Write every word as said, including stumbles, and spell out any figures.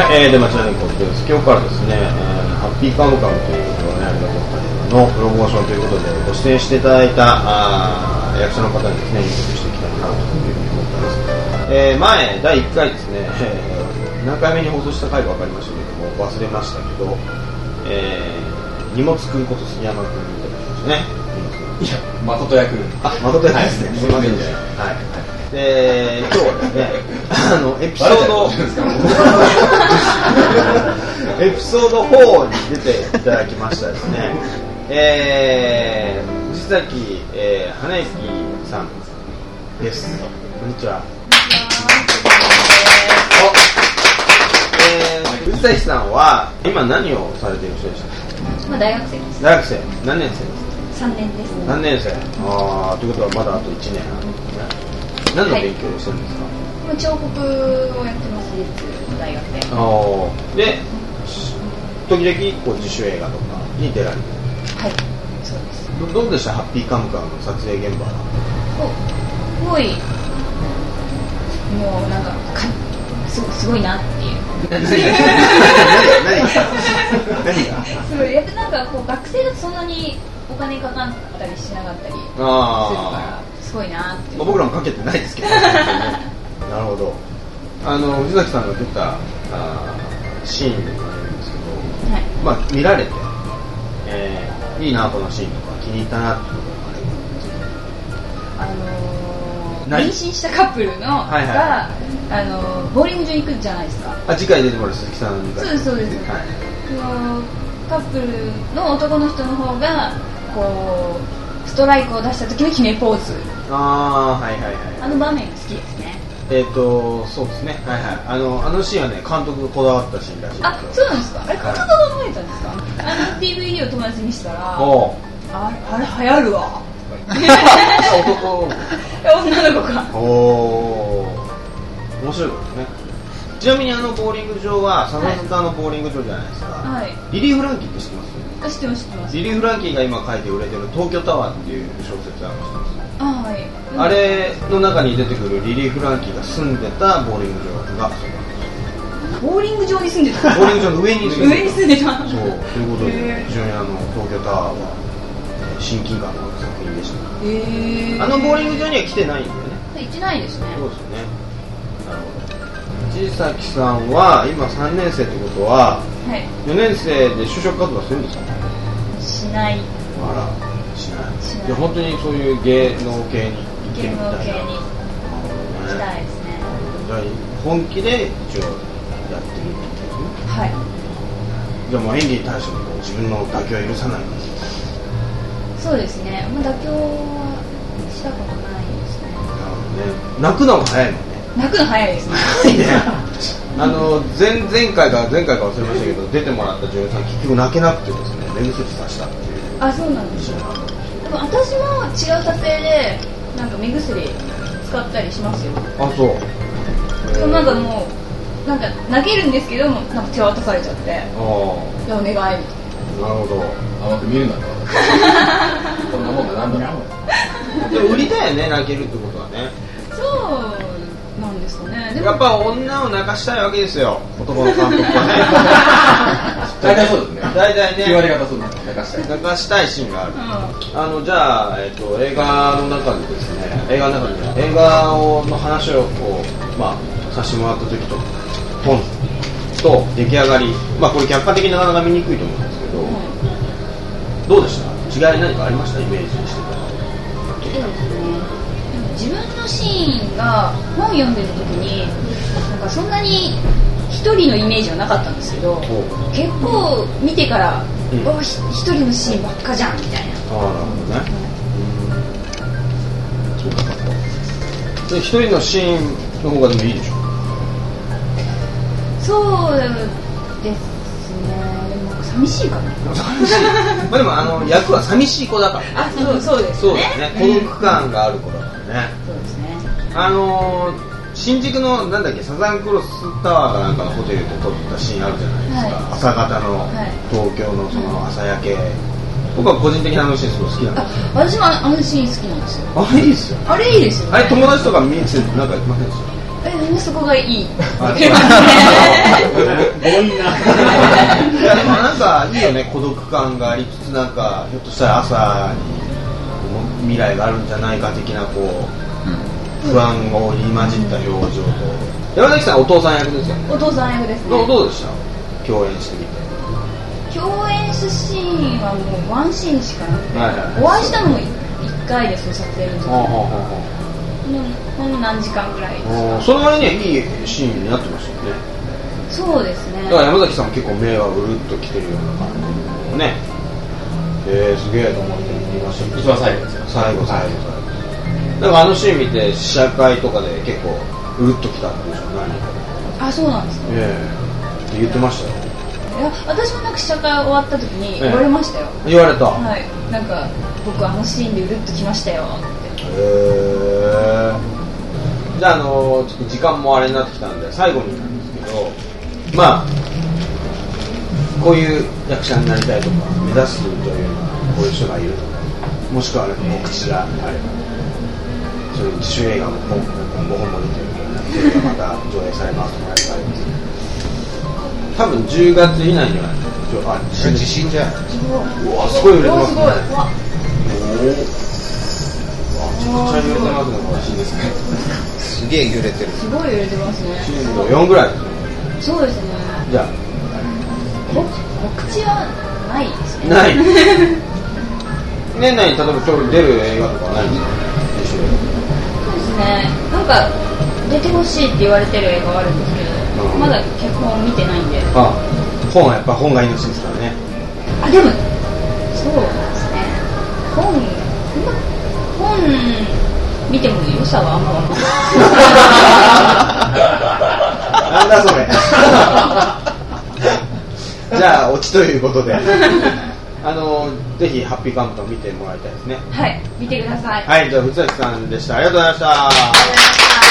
はい、えー、で、町田猫です。今日からですね、えー、ハッピーカムカムということをね、のプロモーションということで、ご出演していただいたあ役者の方にですね、インタビューしていきたいなというふうに思ってます。えー、前、だいいっかいですね、えー、何回目に放送した回か分かりましたけども、忘れましたけど、えー、荷物くんこと杉山くんにインタビューしましたね。 いや、誠役。 あ、誠役ですね。はい、すみませんでした。はい。で、今日はですね、あの、エピソード、エピソードフォーに出ていただきましたですね、えー、藤崎、えー、花行さんです。こんにちは。えー、藤崎さんは、今何をされている人でしたか？ まあ、大学生です。 大学生。何年生ですか？ さんねんです。 さんねん生。ああ、ということはまだあといちねんあるんですね。何の勉強をしてるんですか？ はい、彫刻をやってます、実大学で。 あで、時々こう自主映画とかに出られてる。 はい、そうです。 ど, どうでしたハッピーカムカムの撮影現場は？ すごい、もうなんかか す, すごいなっていう。 何が何がすごい、やっぱなんかこう学生だとそんなにお金かかったりしなかったりするから。すごいなって、 まあ、僕らもかけてないですけど、ね、なるほど。あの藤崎さんが出たあシーンでもあるんですけど、はい、まあ、見られて、えー、いいなこのシーンとか気に入ったなっていうのがある。 あのー、妊娠したカップルの、はいはい、が、あのー、ボーリング場に行くじゃないですか。 あ、次回出てもらう鈴木さんが。 そうですそうです、はい、そのカップルの男の人の方がこうストライクを出した時の決めポーズ。 ああ、はいはいはい。 あの場面が好きですね。 えっ、ー、と、そうですね。はいはい。あの、あのシーンはね、監督がこだわったシーンらしいです。 あ、そうなんですか。あれ、監督が考えたんですか。あの ピーブイディー を友達にしたら、おあれ、あれ流行るわ。 男女の子か。 おお、面白いですね。ちなみにあのボーリング場は笹塚のボーリング場じゃないですか。はい。リリー・フランキーって知ってます？ 知ってます知ってます。 リリー・フランキーが今書いて売れてる東京タワーっていう小説あるんです。 あ、はい。 うん、あれの中に出てくるリリー・フランキーが住んでたボーリング場がそうなんですよ。 ボーリング場に住んでた。 ボーリング場の上に住んでた。 上に住んでた。 そうということで非常にあの東京タワーは親近感のある作品でした。へー。あのボーリング場には来てないんだよね。 行ってないですね。 そうですよね。なるほど。藤崎さんは今さんねん生ってことは、はい、よねん生で就職活動するんですか？ しない。 あら、しない。しない。いや本当にそういう芸能系に行ってみたいな。 芸能系に行きたいですね。 じゃあ本気で一応やってみるんですね。 はい。 じゃあもう演技に対しても自分の妥協は許さないんですか？ そうですね。まあ妥協はしたことないですね。 なるほどね。泣くのが早いもんね。 泣くの早いですね。 あの 前, 前回か前回か忘れましたけど出てもらった女優さん結局泣けなくてですね目薬さしたっていう。 あ、そうなんですよ。でも私も違う撮影でなんか目薬使ったりしますよ。 あ、そう。 そうなんかもうなんか泣けるんですけどもなんか手渡されちゃって。ああ。じゃあお願いみたいな。なるほど。 甘く見るなと。こんなもんがなんだろう。でも売りだよね泣けるってことはね。 そう。なんですかね。でもやっぱ女を泣かしたいわけですよ。男の監督はね。大体そうですね。 大体ね。 きゅう割方そうですね。泣かしたい。 泣かしたいシーンがある。うん、あのじゃあえっ、ー、と映画の中でですね、映画の中で映画をの話をこうまあさせてもらった時とトンと出来上がり、まあこれ客観的になかなか見にくいと思うんですけど、うん、どうでした？違い何かありました？イメージしてた。 そうですね。自分のシーンが本読んでる時になんかそんなに一人のイメージはなかったんですけど結構見てから、うん、お一人のシーンばっかじゃんみたいな。 ああ、なるほどね。うん、そうか。で一人のシーンの方がでもいいでしょ。 そうですね。でも寂しいかな。 寂しい。まあでもあの役は寂しい子だから、ね。 あ、そうそうですね。 そうですね。孤独感がある子だからね。 そうですね。 あのー、新宿のなんだっけサザンクロスタワーかなんかのホテルで撮ったシーンあるじゃないですか。はい、朝方の東京のその朝焼け。はい、僕は個人的にあのシーンすごい好きなんですよ。 私もあのシーン好きなんですよ。 あれいいですよ。 あれいいですよ、ね。 あれ友達とか見に来てなんかいませんでしえそこがいい強引な。いやでもなんかいいよね、孤独感がありつつ、なんかひょっとしたら朝に未来があるんじゃないか的なこう、うん、不安を入り混じった表情と。山崎さんお父さん役ですよね。 お父さん役ですね。 どうどうでした？共演してみて。 共演するシーンはもうワンシーンしかなくて、はいはい、お会いしたのもいっかいですよ、撮影の時に。ほんの何時間ぐらいですか。 その割にはいいシーンになってましたよね。 そうですね。 だから山崎さんも結構目がうるっときてるような感じね。えー、すげえと思って見ました。 一番最後ですよ。 最後最後最後。だからあのシーン見て試写会とかで結構うるっときたっていう人は何か。 あ、そうなんですか。 ええー、って言ってましたよ。 いや、私もなんか試写会終わった時に言われましたよ。 えー、言われた。 はい。なんか僕あのシーンでうるっときましたよって。 へえー。じゃあ、あのー、ちょっと時間もあれになってきたんで最後になんですけど、まあこういう役者になりたいとか目指すというのはこういう人がいるとか、もしくは告知があれば、そういう自主映画もごほんも出てるのでまた上映されますとかやるあります。多分じゅうがつ以内にはあ自信じゃない。 うわすごい売れてますね。 おおめちゃくちゃ揺れてますね。これいいですね。すげえ揺れてる。 すごい揺れてますね。 震度よんぐらいですね。 そうですね。 じゃあ告知はないですね。 ない。年内に例えば今日出る映画とかはないんですか？ そうですね。なんか出てほしいって言われてる映画はあるんですけど、うん、まだ脚本見てないんで。 ああ、本はやっぱ本が命ですからね。 あ、でもそうですね。本本見ても良さはあんま分かんない。 なんだそれ。じゃあオチということで、あのぜひハッピーカムト見てもらいたいですね。 はい、見てください。 はい、じゃあ藤崎さんでした。ありがとうございました。 ありがとうございました。